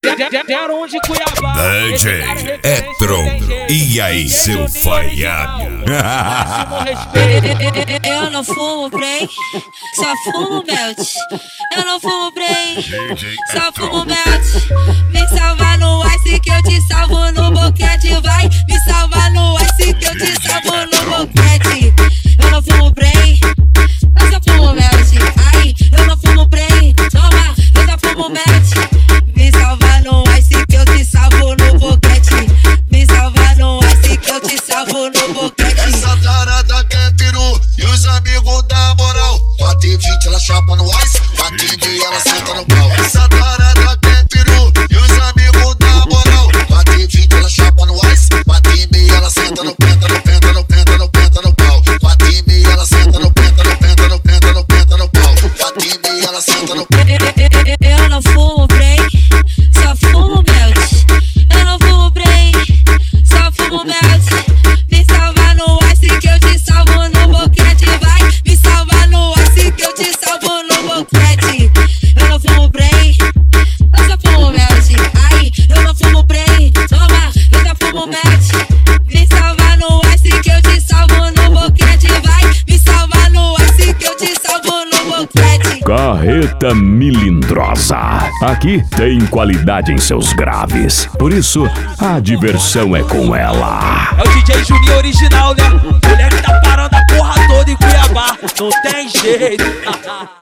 Deram de Cuiabá. DJ Etron, e aí seu falhado? Eu não fumo Prey, só fumo Melt. Eu não fumo Prey, só fumo Melt. Me salva no ice que eu te salvo no boquete. Vai, me salva no ice que eu te salvo no boquete. Eu não fumo Prey, eu só fumo Melt. Ai, eu não fumo Prey, toma, eu só fumo Melt. Me salva no ice que eu te salvo no boquete. Me salva no ice que eu te salvo no boquete. Essa tarada quer peru e os amigos da moral. Bate 20, ela chapa no ice, bate e ela senta no pau. Essa tarada quer peru e os amigos da moral. Bate 20, ela chapa no ice, bate e ela senta no penta, no penta, no penta, no penta, no pau. Bate e ela senta no penta, no penta, no penta, no penta, no pau. Bate e ela senta no penta. Eu não fumo Prey, só fumo Melt. Eu não fumo Prey, só fumo Melt. Me salva no ice que eu te salvo no boquete. Vai, me salva no ice que eu te salvo no boquete. Eu não fumo Prey, eu só fumo Melt. Ai, eu não fumo Prey, toma, eu só fumo Melt. Me salva no ice que eu te salvo no boquete. Vai, me salva no ice que eu te salvo no boquete. Carreta Milindrosa. Aqui tem qualidade em seus graves. Por isso, a diversão é com ela. É o DJ Juninho original, né? Mulher que tá parando a porra toda em Cuiabá. Não tem jeito.